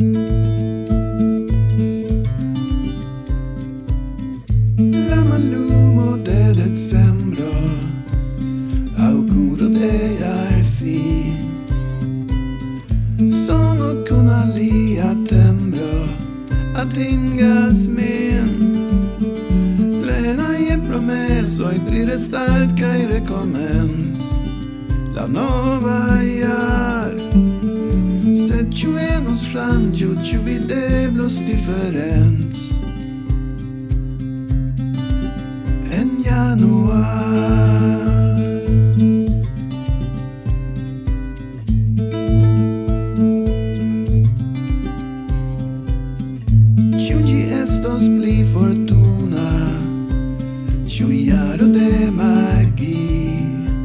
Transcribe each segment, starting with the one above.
La mallumo de decembro auguro de är fin sono con alia tembro att ingas men plena y promeso y brille starka y recommens la nova iar sed 21 os frangio ci videblos differens en januar. Ciu gi estos pli fortuna, ciu iaro de magi,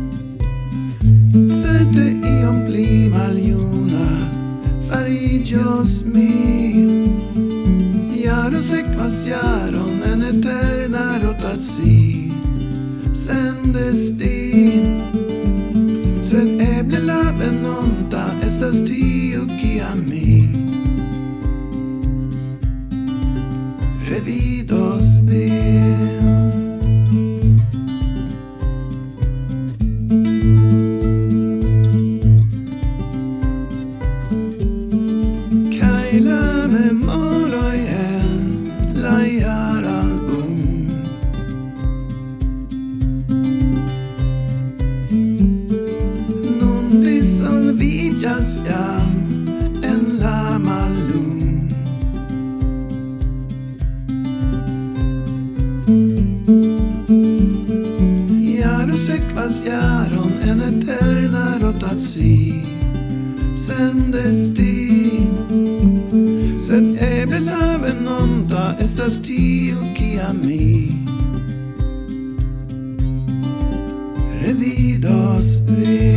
certe iom pli maljuna farigios mi. Jaro sekvas jaron en eterna rotaci, sen destin, sed eble la venonta estas tiu kia mi revidos vin. Kaj la memoroj en la jaralbum nun dissolviĝas jam en la mallum. Jaro sekvas jaron en eterna rotaci, sen destin, sed eble la venonta estas tiu kia mi revidos vin.